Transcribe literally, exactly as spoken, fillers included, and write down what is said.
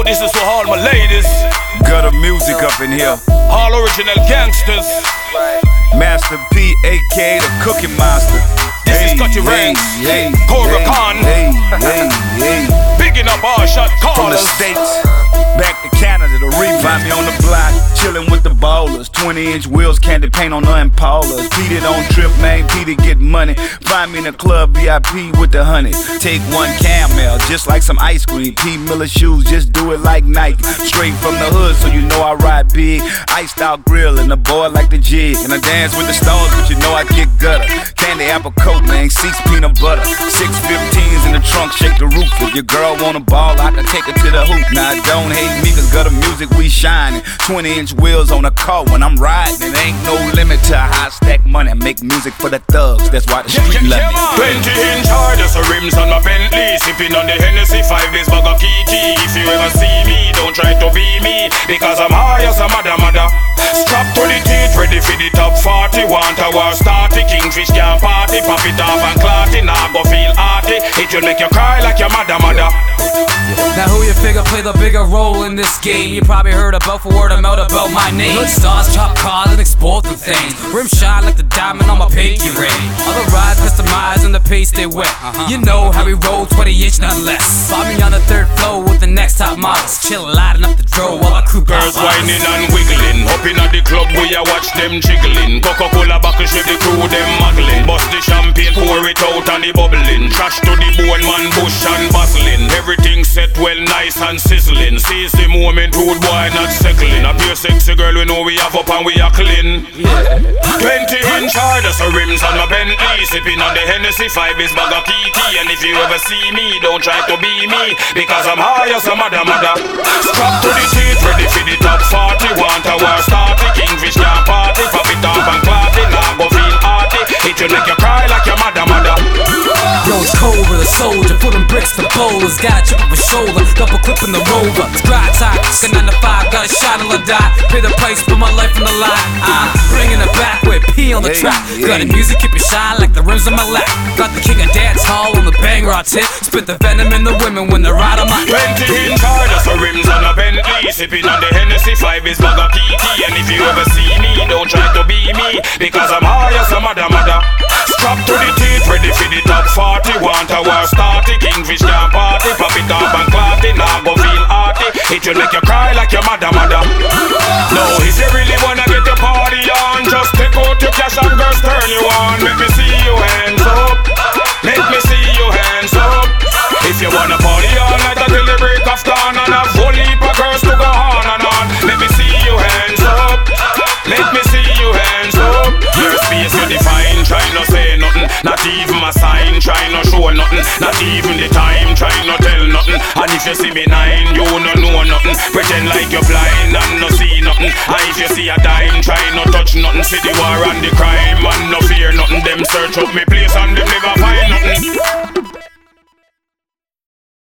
This is for all my ladies. Gutter music up in here. All original gangsters. Master P, aka the Cookie Monster. This hey, is Cutty Ranks, hey, Cobra hey, Khan. Hey, hey, hey. Picking up all shot callers. From the States, back to Canada, the reef. Find me on the block, chillin' with the ballers. twenty inch wheels, candy paint on the Impalas. Peter don't trip, man, Peter get money. Find me in the club, V I P with the honey. Take one camel, just like some ice cream. P. Miller shoes, just do it like Nike. Straight from the hood, so you know I ride big. Iced out grill, and the boy like the jig. And I dance with the stars, but you know I get gutter. Candy apple coat, man, seats peanut butter. six fifteens in the trunk, shake the roof. If your girl wanna ball, I can take her to the hoop. Now don't hate me, cause gutter music, we shining. twenty inch wheels on the car when I'm riding. It ain't no limit to how I stack money. Make music for the thugs, that's why the street love me. twenty inch hard, that's the rims on my Bentley. Sipping on the Hennessy, five days bag of Kiki. If you ever see me, don't try to be me, because I'm high as a mother mother. Strap to the teeth, ready for the top forty. Want a war starty, kingfish can't party. Pop it off and clot it, now go feel arty. It will make you cry like your mother mother. Now who you figure play the bigger role in this game? You probably heard about for word of mouth about my name. Hood stars, chop cars, and export them things. Rim shine like the diamond on my pinky ring. Other rides customized and the pace they wet. You know how we roll, twenty inch, none less. Find me on the third floor with the next top models. Chill lighting up the draw while I crew girls whining and wiggling. Hopping at the club where you watch them jiggling. Coca-Cola buckle shape the crew them muggling. Bust the champagne, pour it out and the bubbling. Trash to the bone man, bush and bustling. Everything set well, nice and sizzling. Seize the moment, rude boy not settling. A pure sexy girl, we know we have up and we are clean. Twenty inch hard, that's the rims on my Bentley. Sipping on the Hennessy, five is bag of Kiki. And if you ever see me, don't try to be me, because I'm high as a mother mother. Strap to the teeth, ready for the top forty. Want a war starty, kingfish can't party. Pop it off and clot it, now go feel arty. It will make you cry like your mother mother. Yo, it's cold with a soldier, putting bricks to bowlers. Got a chip of a shoulder, double clip in the rover. Scribe time, got nine to five, got a shot and a die. Pay the price, put my life on the line. I'm bringing it back with P on the track. Got the music, keep it shine like the rims on my lap. Got the king of dance hall on the banger I tip. Spit the venom in the women when they ride on my twenty inch hard, that's the rims on a Bentley. Sipping on the Hennessy, five is bag of Kiki. And if you ever see me, don't try to be me, because I'm high as a mother mother. Strap to the teeth, ready for the top forty. Want a war starty, kingfish can't party. Pop it off and clot it, now go feel arty. It will make you cry like your mother mother. No, if you really wanna get your party on, just take out your cash and girls turn you on. Make me see your hands up, make me see your hands up. If you wanna party all night until the break of dawn, and have whole heap of girls to go on and on. Let me see your hands up, let me see your hands up. Your space you define, try not say nothing, not even a sign, try not show nothing, not even the time, try not tell nothing. And if you see me nine, you no know nothing, pretend like you're blind and no see nothing. And if you see a dime, try not touch nothing. See the war and the crime and no fear nothing. Them search up me place and them never find nothing.